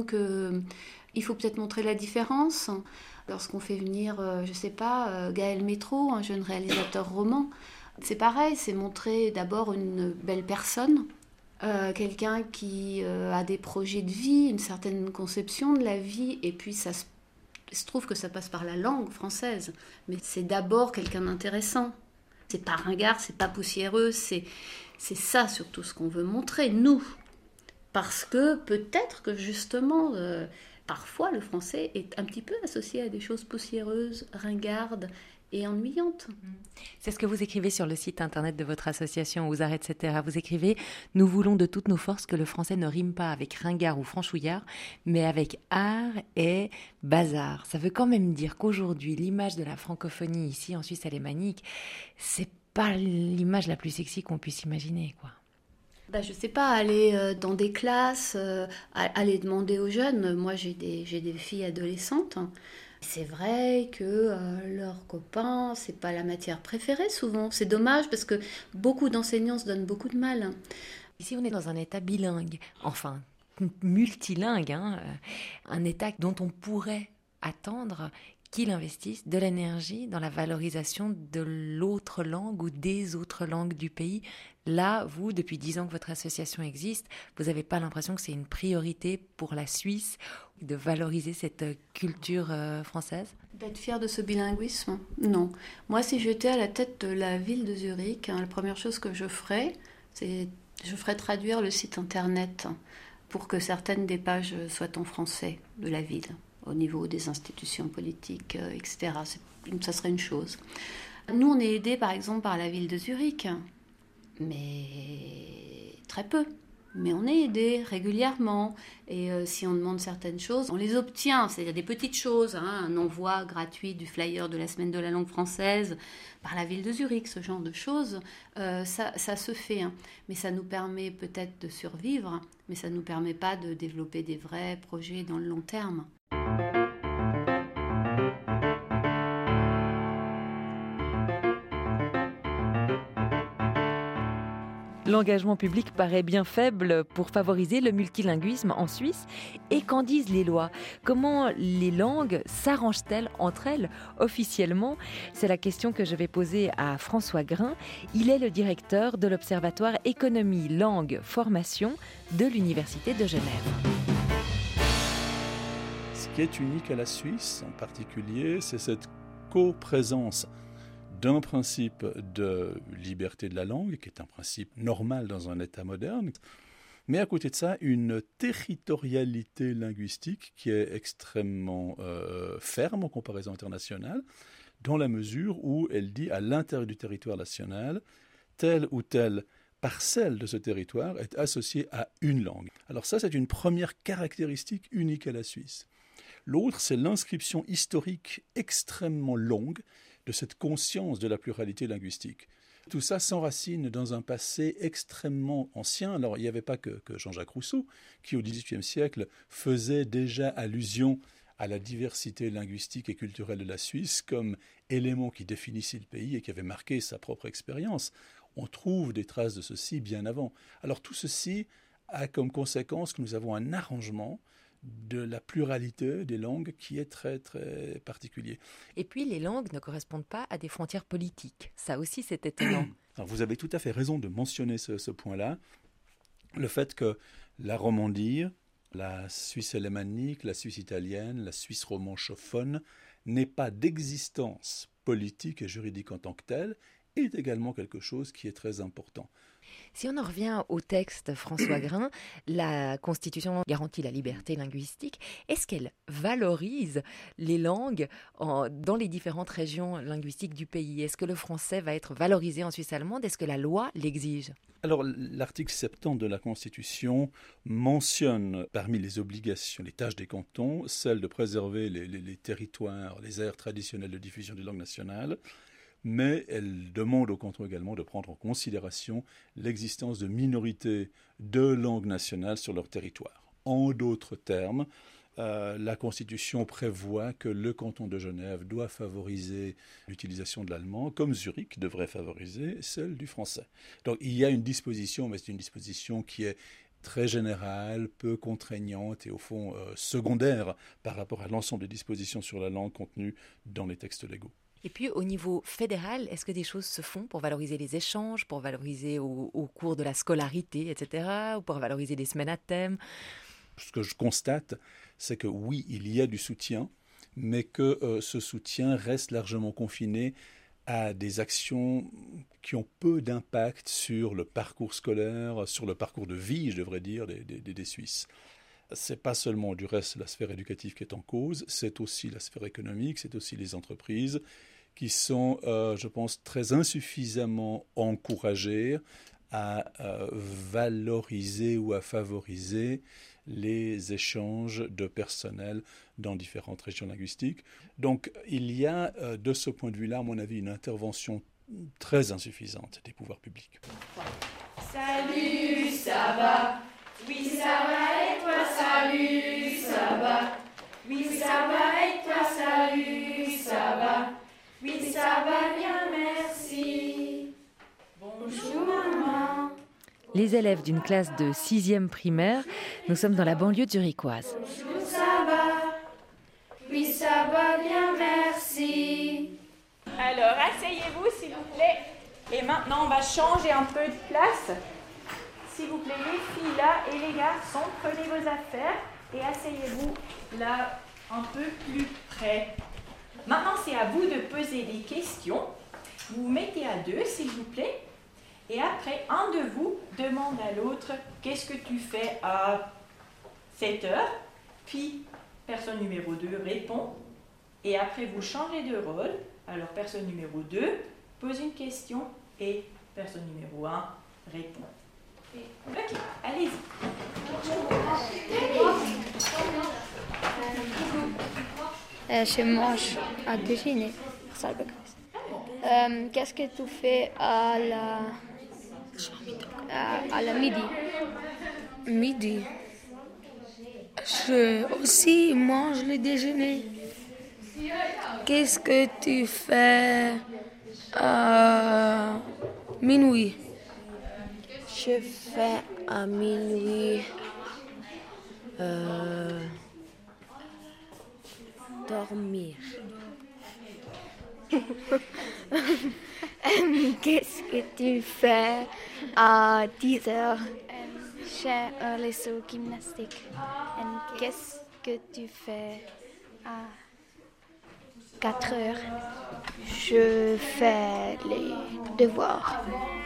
qu'il faut peut-être montrer la différence. Lorsqu'on fait venir, je ne sais pas, Gaël Métro, un jeune réalisateur roman, c'est pareil, c'est montrer d'abord une belle personne, quelqu'un qui a des projets de vie, une certaine conception de la vie, et puis ça se trouve que ça passe par la langue française, mais c'est d'abord quelqu'un d'intéressant. C'est pas ringard, c'est pas poussiéreux, c'est ça surtout ce qu'on veut montrer, nous. Parce que peut-être que justement, parfois le français est un petit peu associé à des choses poussiéreuses, ringardes et ennuyantes. C'est ce que vous écrivez sur le site internet de votre association Aux Arts, etc. Vous écrivez « Nous voulons de toutes nos forces que le français ne rime pas avec ringard ou franchouillard, mais avec art et bazar ». Ça veut quand même dire qu'aujourd'hui, l'image de la francophonie ici en Suisse alémanique, c'est pas l'image la plus sexy qu'on puisse imaginer, quoi. Je sais pas, aller dans des classes, aller demander aux jeunes. Moi, j'ai des filles adolescentes. C'est vrai que leurs copains, c'est pas la matière préférée souvent. C'est dommage parce que beaucoup d'enseignants se donnent beaucoup de mal. Ici, on est dans un état bilingue, enfin multilingue, un état dont on pourrait attendre qu'il investisse de l'énergie dans la valorisation de l'autre langue ou des autres langues du pays. Là, vous, depuis 10 ans que votre association existe, vous n'avez pas l'impression que c'est une priorité pour la Suisse de valoriser cette culture française ? D'être fière de ce bilinguisme ? Non. Moi, si j'étais à la tête de la ville de Zurich, la première chose que je ferais, c'est je ferais traduire le site internet pour que certaines des pages soient en français de la ville, au niveau des institutions politiques, etc. Ça serait une chose. Nous, on est aidés, par exemple, par la ville de Zurich, mais très peu. Mais on est aidés régulièrement. Et si on demande certaines choses, on les obtient. C'est-à-dire des petites choses, un envoi gratuit du flyer de la semaine de la langue française par la ville de Zurich, ce genre de choses, ça se fait. Mais ça nous permet peut-être de survivre, mais ça ne nous permet pas de développer des vrais projets dans le long terme. L'engagement public paraît bien faible pour favoriser le multilinguisme en Suisse. Et qu'en disent les lois ? Comment les langues s'arrangent-elles entre elles officiellement ? C'est la question que je vais poser à François Grain. Il est le directeur de l'Observatoire Économie, Langue, Formation de l'Université de Genève. Ce qui est unique à la Suisse en particulier, c'est cette coprésence d'un principe de liberté de la langue, qui est un principe normal dans un État moderne, mais à côté de ça, une territorialité linguistique qui est extrêmement ferme en comparaison internationale, dans la mesure où elle dit à l'intérieur du territoire national, telle ou telle parcelle de ce territoire est associée à une langue. Alors ça, c'est une première caractéristique unique à la Suisse. L'autre, c'est l'inscription historique extrêmement longue de cette conscience de la pluralité linguistique. Tout ça s'enracine dans un passé extrêmement ancien. Alors, il n'y avait pas que Jean-Jacques Rousseau, qui au XVIIIe siècle faisait déjà allusion à la diversité linguistique et culturelle de la Suisse comme élément qui définissait le pays et qui avait marqué sa propre expérience. On trouve des traces de ceci bien avant. Alors, tout ceci a comme conséquence que nous avons un arrangement de la pluralité des langues qui est très, très particulier. Et puis, les langues ne correspondent pas à des frontières politiques. Ça aussi, c'est étonnant. Alors, vous avez tout à fait raison de mentionner ce point-là. Le fait que la Romandie, la Suisse alémanique, la Suisse italienne, la Suisse romanchophone n'aient pas d'existence politique et juridique en tant que telle, est également quelque chose qui est très important. Si on en revient au texte François Grain, la Constitution garantit la liberté linguistique. Est-ce qu'elle valorise les langues dans les différentes régions linguistiques du pays? Est-ce que le français va être valorisé en Suisse allemande? Est-ce que la loi l'exige? Alors, l'article 70 de la Constitution mentionne parmi les obligations, les tâches des cantons, celle de préserver les territoires, les aires traditionnelles de diffusion des langues nationales, mais elle demande aux cantons également de prendre en considération l'existence de minorités de langue nationale sur leur territoire. En d'autres termes, la Constitution prévoit que le canton de Genève doit favoriser l'utilisation de l'allemand, comme Zurich devrait favoriser celle du français. Donc il y a une disposition, mais c'est une disposition qui est très générale, peu contraignante et au fond secondaire par rapport à l'ensemble des dispositions sur la langue contenues dans les textes légaux. Et puis au niveau fédéral, est-ce que des choses se font pour valoriser les échanges, pour valoriser au cours de la scolarité, etc., ou pour valoriser des semaines à thème? Ce que je constate, c'est que oui, il y a du soutien, mais que ce soutien reste largement confiné à des actions qui ont peu d'impact sur le parcours scolaire, sur le parcours de vie, je devrais dire, des Suisses. C'est pas seulement du reste la sphère éducative qui est en cause, c'est aussi la sphère économique, c'est aussi les entreprises qui sont, je pense, très insuffisamment encouragées à valoriser ou à favoriser les échanges de personnel dans différentes régions linguistiques. Donc il y a de ce point de vue-là, à mon avis, une intervention très insuffisante des pouvoirs publics. Salut, ça va? Oui, ça va et toi, salut, ça va? Oui, ça va et toi, salut, ça va? Oui, ça va bien, merci. Bonjour, maman. Les élèves d'une classe de 6e primaire, nous sommes dans la banlieue zurichoise. Bonjour, ça va? Oui, ça va bien, merci. Alors, asseyez-vous, s'il vous plaît. Et maintenant, on va changer un peu de place. S'il vous plaît, les filles là et les garçons, prenez vos affaires et asseyez-vous là un peu plus près. Maintenant, c'est à vous de poser des questions. Vous vous mettez à deux, s'il vous plaît. Et après, un de vous demande à l'autre « Qu'est-ce que tu fais à 7 heures ?» Puis, personne numéro 2 répond. Et après, vous changez de rôle. Alors, personne numéro 2 pose une question et personne numéro 1 répond. Ok, allez-y. Je mange à cuisiner. Qu'est-ce que tu fais à la midi? Midi. Je aussi mange le déjeuner. Qu'est-ce que tu fais à minuit? Je fais à minuit dormir. Qu'est-ce que tu fais à 10 heures? Je laisse au gymnastique. Qu'est-ce que tu fais à 4 heures? Je fais les devoirs.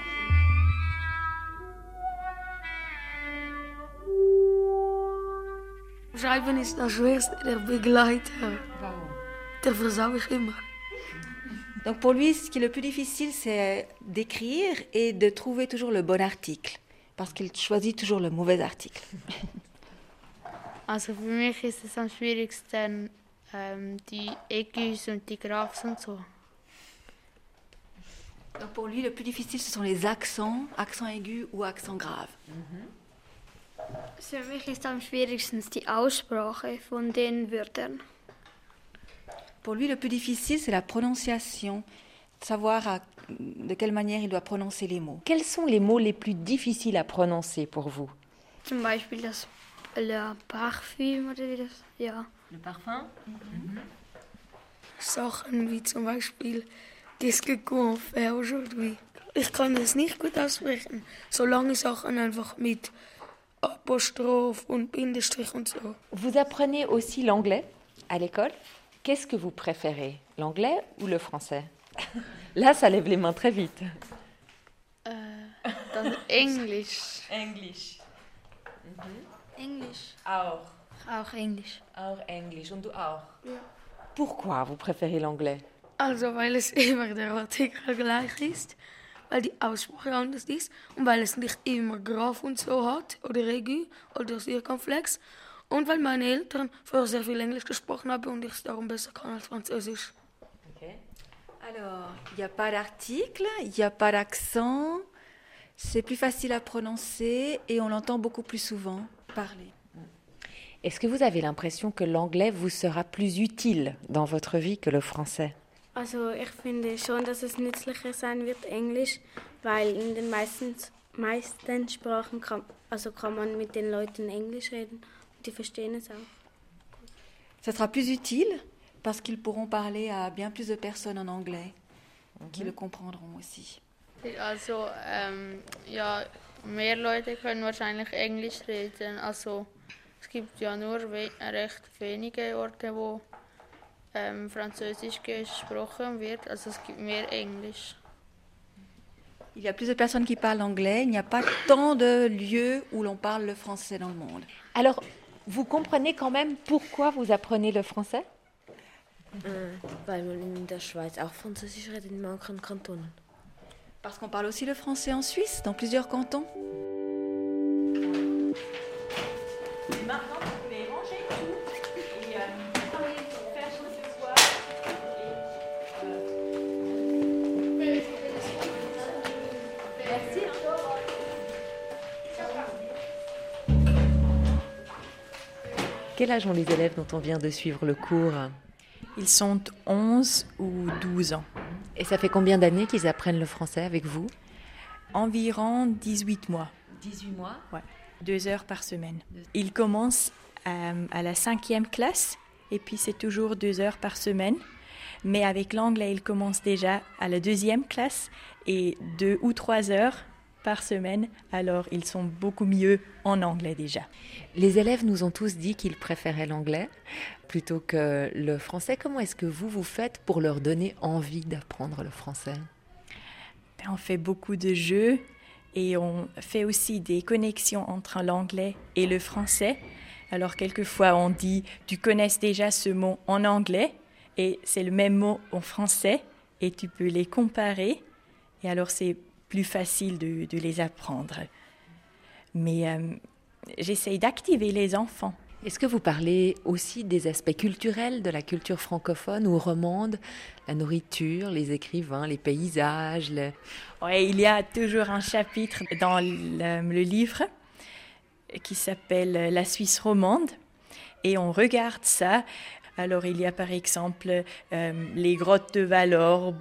Schreiben ist das Schwerste der Begleiter. Der versau ich immer. Donc pour lui, ce qui est le plus difficile, c'est d'écrire et de trouver toujours le bon article, parce qu'il choisit toujours le mauvais article. Also für mich ist es am schwierigsten die Aigus und die Graves und so. Donc pour lui, le plus difficile, ce sont les accents, accents aigus ou accents graves. Für mich ist am schwierigsten die Aussprache von den Wörtern. Pour lui, le plus difficile, c'est la prononciation, savoir de quelle manière il doit prononcer les mots. Quels sont les mots les plus difficiles à prononcer pour vous? Zum Beispiel das Parfüm oder wie das, ja. Le parfum? Sachen wie zum Beispiel Qu'est-ce que qu'on fait aujourd'hui? Ich kann es nicht gut aussprechen, solange Sachen einfach mit Apostrophe und Bindestrich und so. Vous apprenez aussi l'anglais à l'école? Qu'est-ce que vous préférez, l'anglais ou le français? Là, ça lève les mains très vite. Englisch. Englisch. Englisch. Auch Englisch. Auch Englisch. Und du auch? Ja. Pourquoi vous préférez l'anglais? Also, weil es immer der Artikel gleich ist, weil die Aussprache anders ist und weil es nicht immer Graf und so hat oder Aigu oder Circumflex und weil meine Eltern früher sehr viel Englisch gesprochen haben und ich es darum besser kann als Französisch. Okay. Alors, il n'y a pas d'article, il n'y a pas d'accent, c'est plus facile à prononcer et on l'entend beaucoup plus souvent parler. Est-ce que vous avez l'impression que l'anglais vous sera plus utile dans votre vie que le français? Also ich finde schon, dass es nützlicher sein wird, Englisch, weil in den meisten Sprachen kann man mit den Leuten Englisch reden und die verstehen es auch. Ça sera plus utile parce qu'ils pourront parler à bien plus de personnes en anglais qui le comprendront aussi. Also, ja, mehr Leute können wahrscheinlich Englisch reden. Also, es gibt ja nur recht wenige Orte, wo Französisch gesprochen wird. Also, es gibt mehr Englisch. Il y a plus de personnes qui parlent anglais. Il n'y a pas tant de lieux où l'on parle le français dans le monde. Alors, vous comprenez quand même pourquoi vous apprenez le français? Weil man in der Schweiz auch Französisch redet in manchen Kantonen. Parce qu'on parle aussi le français en Suisse, dans plusieurs cantons. Maintenant, vous pouvez ranger tout et faire jouer ce soir. Merci. Quel âge ont les élèves dont on vient de suivre le cours? Ils sont 11 ou 12 ans. Et ça fait combien d'années qu'ils apprennent le français avec vous? Environ 18 mois. 18 mois? Ouais. 2 heures par semaine. Ils commencent à la 5e classe et puis c'est toujours 2 heures par semaine. Mais avec l'anglais, ils commencent déjà à la 2e classe et 2 ou 3 heures par semaine. Alors ils sont beaucoup mieux en anglais déjà. Les élèves nous ont tous dit qu'ils préféraient l'anglais plutôt que le français. Comment est-ce que vous faites pour leur donner envie d'apprendre le français? On fait beaucoup de jeux et on fait aussi des connexions entre l'anglais et le français. Alors quelquefois on dit « tu connais déjà ce mot en anglais » et c'est le même mot en français et tu peux les comparer et alors c'est plus facile de les apprendre. Mais j'essaye d'activer les enfants. Est-ce que vous parlez aussi des aspects culturels de la culture francophone ou romande, la nourriture, les écrivains, les paysages? Oui, il y a toujours un chapitre dans le livre qui s'appelle « La Suisse romande » et on regarde ça. Alors il y a par exemple les grottes de Valorbe,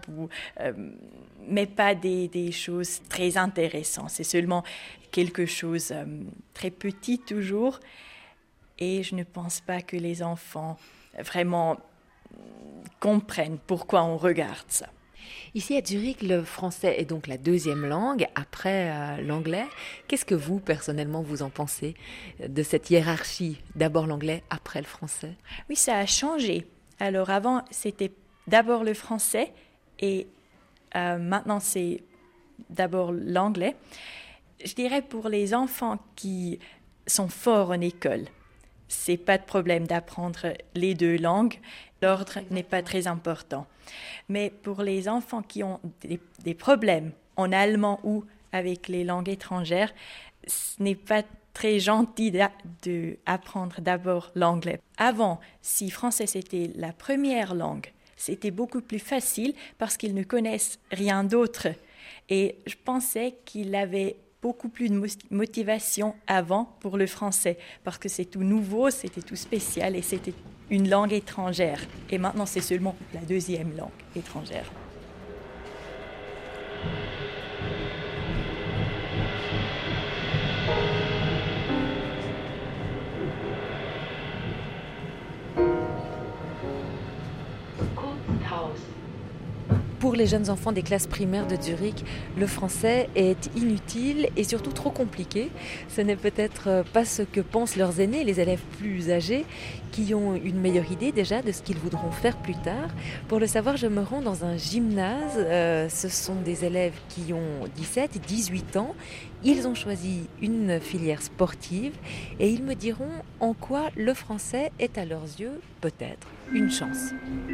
mais pas des choses très intéressantes. C'est seulement quelque chose très petit toujours. Et je ne pense pas que les enfants vraiment comprennent pourquoi on regarde ça. Ici à Zurich, le français est donc la deuxième langue après l'anglais. Qu'est-ce que vous, personnellement, vous en pensez de cette hiérarchie? D'abord l'anglais, après le français? Oui, ça a changé. Alors avant, c'était d'abord le français et maintenant c'est d'abord l'anglais. Je dirais pour les enfants qui sont forts en école, c'est pas de problème d'apprendre les deux langues. L'ordre n'est pas très important. Mais pour les enfants qui ont des problèmes en allemand ou avec les langues étrangères, ce n'est pas très gentil d'apprendre d'abord l'anglais. Avant, si français c'était la première langue, c'était beaucoup plus facile parce qu'ils ne connaissent rien d'autre. Et je pensais qu'il avait beaucoup plus de motivation avant pour le français parce que c'est tout nouveau, c'était tout spécial et c'était une langue étrangère. Et maintenant, c'est seulement la deuxième langue étrangère. Pour les jeunes enfants des classes primaires de Zurich, le français est inutile et surtout trop compliqué. Ce n'est peut-être pas ce que pensent leurs aînés, les élèves plus âgés, qui ont une meilleure idée déjà de ce qu'ils voudront faire plus tard. Pour le savoir, je me rends dans un gymnase. Ce sont des élèves qui ont 17, 18 ans. Ils ont choisi une filière sportive et ils me diront en quoi le français est à leurs yeux peut-être une chance.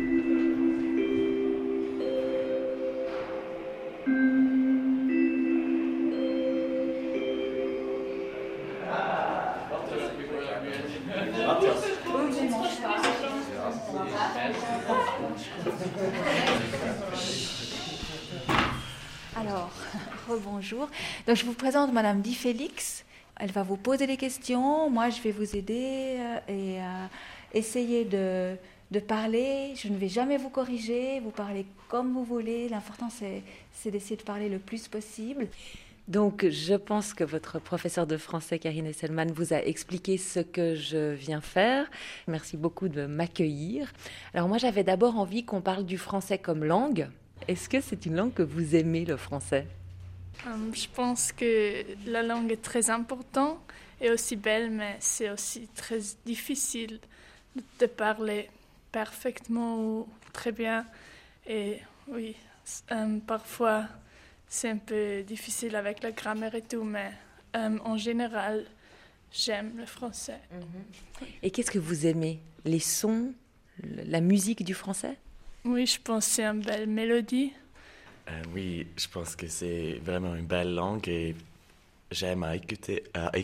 Alors, rebonjour. Donc, je vous présente Madame Di Félix. Elle va vous poser des questions. Moi, je vais vous aider et essayer de parler. Je ne vais jamais vous corriger. Vous parlez comme vous voulez. L'important, c'est d'essayer de parler le plus possible. Donc, je pense que votre professeur de français, Karine Esselman, vous a expliqué ce que je viens faire. Merci beaucoup de m'accueillir. Alors, moi, j'avais d'abord envie qu'on parle du français comme langue. Est-ce que c'est une langue que vous aimez, le français ? Je pense que la langue est très importante et aussi belle, mais c'est aussi très difficile de parler parfaitement ou très bien. Et oui, parfois c'est un peu difficile avec la grammaire et tout, mais en général, j'aime le français. Et qu'est-ce que vous aimez ? Les sons, la musique du français ? Oui, je pense que c'est une belle mélodie. Oui, je pense que c'est vraiment une belle langue et j'aime écouter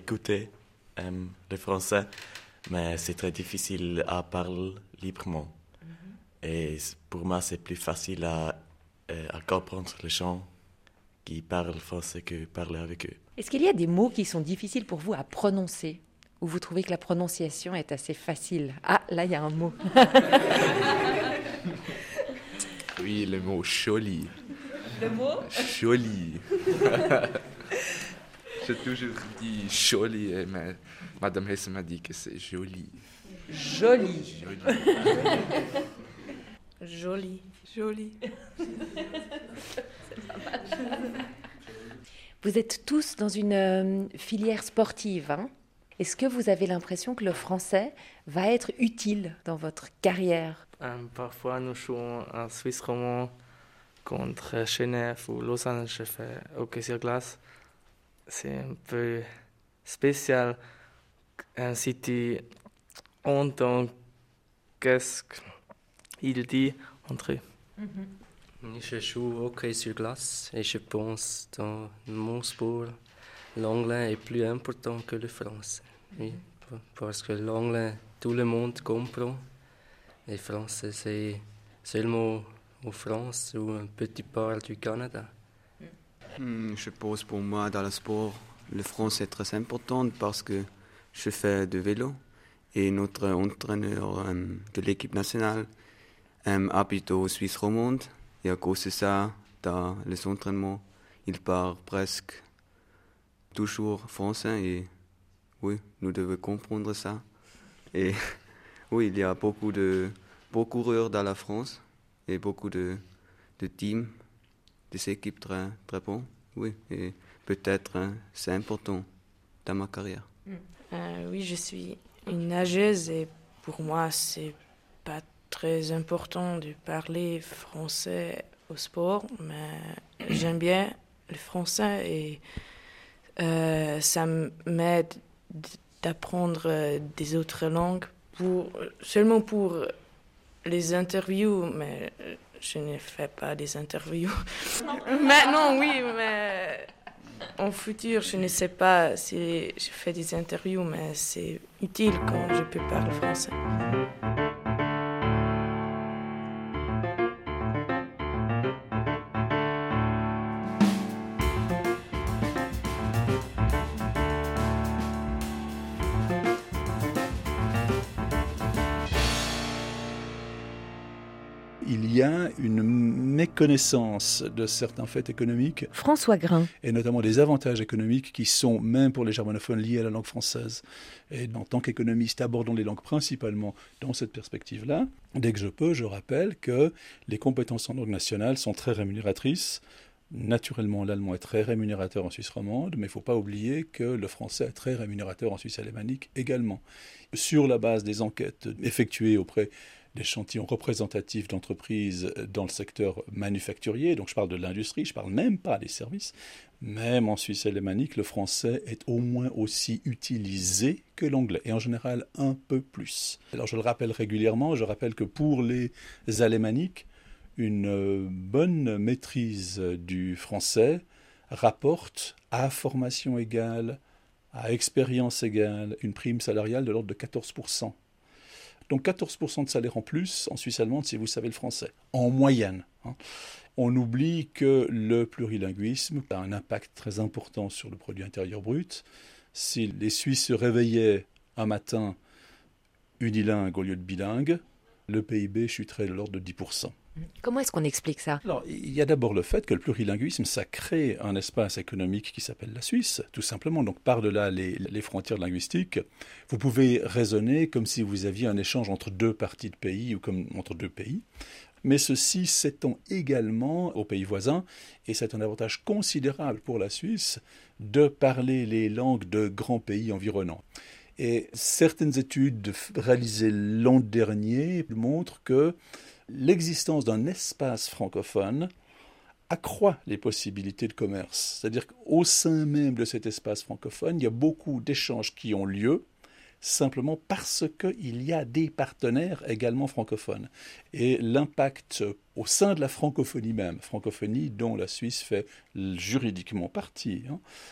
le français, mais c'est très difficile à parler librement. Et pour moi, c'est plus facile à comprendre les gens qui parlent français que parler avec eux. Est-ce qu'il y a des mots qui sont difficiles pour vous à prononcer, ou vous trouvez que la prononciation est assez facile ? Ah, là, il y a un mot. Oui, le mot joli. Le mot Joli. J'ai toujours dit joli, mais Madame Hesse m'a dit que c'est joli. Joli. Joli. Joli. Vous êtes tous dans une filière sportive, hein ? Est-ce que vous avez l'impression que le français va être utile dans votre carrière ? Parfois, nous jouons en Suisse romand contre Genève ou Lausanne. Je fais hockey sur glace. C'est un peu spécial. Si tu entends qu'est-ce qu'il dit entre eux. Je joue au hockey sur glace et je pense dans mon sport, l'anglais est plus important que le français. Oui, parce que l'anglais, tout le monde comprend. Et le français, c'est seulement en France ou un petit part du Canada. Je pense pour moi, dans le sport, le français est très important parce que je fais du vélo et notre entraîneur de l'équipe nationale habite au Suisse romande. Et à cause de ça, dans les entraînements, il parle presque toujours français et oui, nous devons comprendre ça. Et oui, il y a beaucoup de coureurs dans la France et beaucoup de teams, des équipes très, très bonnes. Oui, et peut-être c'est important dans ma carrière. Oui, je suis une nageuse et pour moi, c'est pas très important de parler français au sport, mais j'aime bien le français et ça m'aide d'apprendre des autres langues seulement pour les interviews, mais je ne fais pas des interviews. Maintenant, oui, mais en futur, je ne sais pas si je fais des interviews, mais c'est utile quand je peux parler français. Il y a une méconnaissance de certains faits économiques. François Grain. Et notamment des avantages économiques qui sont, même pour les germanophones, liés à la langue française. Et en tant qu'économiste, abordons les langues principalement dans cette perspective-là. Dès que je peux, je rappelle que les compétences en langue nationale sont très rémunératrices. Naturellement, l'allemand est très rémunérateur en Suisse romande, mais il ne faut pas oublier que le français est très rémunérateur en Suisse alémanique également. Sur la base des enquêtes effectuées auprès d'échantillons représentatifs d'entreprises dans le secteur manufacturier, donc je parle de l'industrie, je ne parle même pas des services, même en Suisse alémanique, le français est au moins aussi utilisé que l'anglais, et en général un peu plus. Alors je le rappelle régulièrement, je rappelle que pour les alémaniques, une bonne maîtrise du français rapporte à formation égale, à expérience égale, une prime salariale de l'ordre de 14%. Donc 14% de salaire en plus en Suisse allemande si vous savez le français, en moyenne. On oublie que le plurilinguisme a un impact très important sur le produit intérieur brut. Si les Suisses se réveillaient un matin unilingues au lieu de bilingues, le PIB chuterait de l'ordre de 10%. Comment est-ce qu'on explique ça? Alors, il y a d'abord le fait que le plurilinguisme, ça crée un espace économique qui s'appelle la Suisse, tout simplement. Donc, par-delà les frontières linguistiques, vous pouvez raisonner comme si vous aviez un échange entre deux parties de pays ou comme entre deux pays. Mais ceci s'étend également aux pays voisins et c'est un avantage considérable pour la Suisse de parler les langues de grands pays environnants. Et certaines études réalisées l'an dernier montrent que l'existence d'un espace francophone accroît les possibilités de commerce. C'est-à-dire qu'au sein même de cet espace francophone, il y a beaucoup d'échanges qui ont lieu simplement parce qu'il y a des partenaires également francophones. Et l'impact au sein de la francophonie même, francophonie dont la Suisse fait juridiquement partie,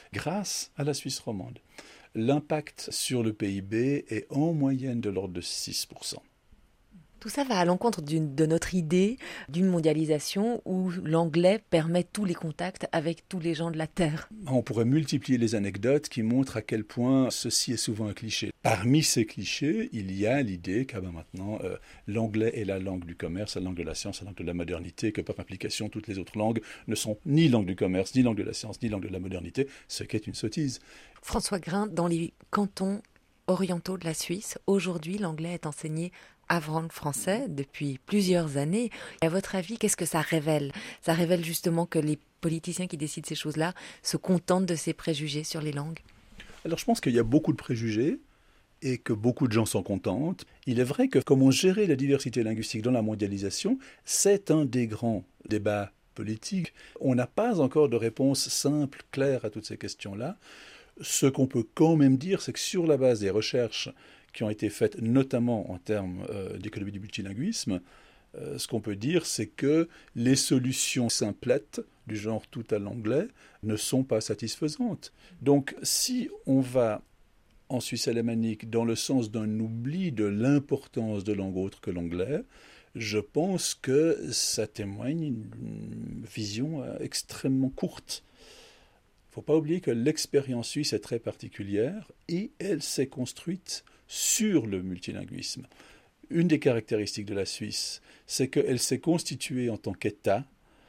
grâce à la Suisse romande, l'impact sur le PIB est en moyenne de l'ordre de 6%. Tout ça va à l'encontre de notre idée d'une mondialisation où l'anglais permet tous les contacts avec tous les gens de la Terre. On pourrait multiplier les anecdotes qui montrent à quel point ceci est souvent un cliché. Parmi ces clichés, il y a l'idée qu'à maintenant, l'anglais est la langue du commerce, la langue de la science, la langue de la modernité, que par implication, toutes les autres langues ne sont ni langue du commerce, ni langue de la science, ni langue de la modernité, ce qui est une sottise. François Grain, dans les cantons orientaux de la Suisse, aujourd'hui, l'anglais est enseigné avant le français depuis plusieurs années. Et à votre avis, qu'est-ce que ça révèle? Ça révèle justement que les politiciens qui décident ces choses-là se contentent de ces préjugés sur les langues? Alors je pense qu'il y a beaucoup de préjugés et que beaucoup de gens s'en contentent. Il est vrai que comment gérer la diversité linguistique dans la mondialisation, c'est un des grands débats politiques. On n'a pas encore de réponse simple, claire à toutes ces questions-là. Ce qu'on peut quand même dire, c'est que sur la base des recherches qui ont été faites notamment en termes d'économie du multilinguisme, ce qu'on peut dire, c'est que les solutions simplettes, du genre tout à l'anglais, ne sont pas satisfaisantes. Donc si on va en Suisse alémanique dans le sens d'un oubli de l'importance de langue autre que l'anglais, je pense que ça témoigne d'une vision extrêmement courte. Il ne faut pas oublier que l'expérience suisse est très particulière et elle s'est construite sur le multilinguisme. Une des caractéristiques de la Suisse, c'est qu'elle s'est constituée en tant qu'État,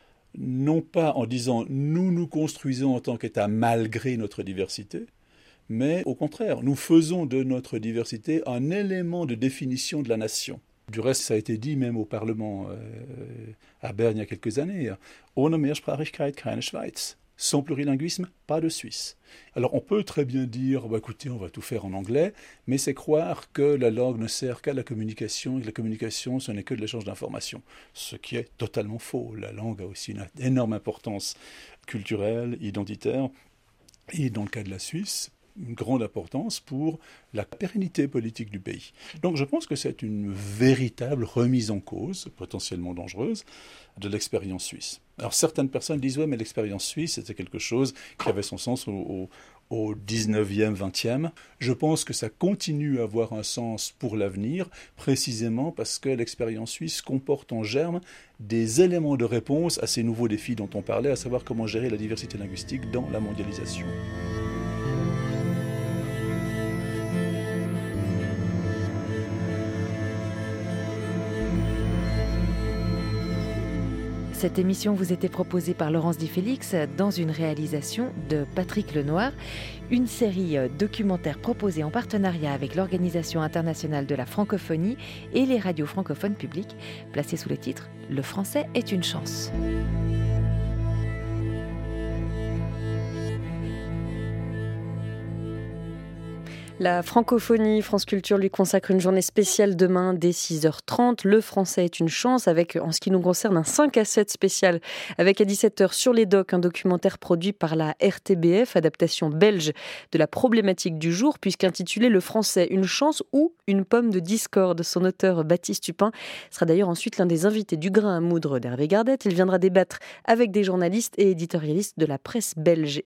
non pas en disant « nous nous construisons en tant qu'État malgré notre diversité », mais au contraire, nous faisons de notre diversité un élément de définition de la nation. Du reste, ça a été dit même au Parlement à Berne il y a quelques années. « Ohne Mehrsprachigkeit keine Schweiz ». Sans plurilinguisme, pas de Suisse. Alors on peut très bien dire, écoutez, on va tout faire en anglais, mais c'est croire que la langue ne sert qu'à la communication, et que la communication, ce n'est que de l'échange d'informations. Ce qui est totalement faux. La langue a aussi une énorme importance culturelle, identitaire, et dans le cas de la Suisse, une grande importance pour la pérennité politique du pays. Donc je pense que c'est une véritable remise en cause, potentiellement dangereuse, de l'expérience suisse. Alors certaines personnes disent « ouais, mais l'expérience suisse, c'était quelque chose qui avait son sens au 19e, 20e ». Je pense que ça continue à avoir un sens pour l'avenir, précisément parce que l'expérience suisse comporte en germe des éléments de réponse à ces nouveaux défis dont on parlait, à savoir comment gérer la diversité linguistique dans la mondialisation. Cette émission vous était proposée par Laurence Di Félix dans une réalisation de Patrick Lenoir, une série documentaire proposée en partenariat avec l'Organisation internationale de la francophonie et les radios francophones publiques, placée sous le titre « Le français est une chance ». La francophonie, France Culture lui consacre une journée spéciale demain dès 6h30. Le français est une chance avec, en ce qui nous concerne, un 5 à 7 spécial avec à 17h sur les docs, un documentaire produit par la RTBF, adaptation belge de la problématique du jour, puisqu'intitulé Le français, une chance ou une pomme de discorde. Son auteur, Baptiste Tupin, sera d'ailleurs ensuite l'un des invités du Grain à moudre d'Hervé Gardette. Il viendra débattre avec des journalistes et éditorialistes de la presse belge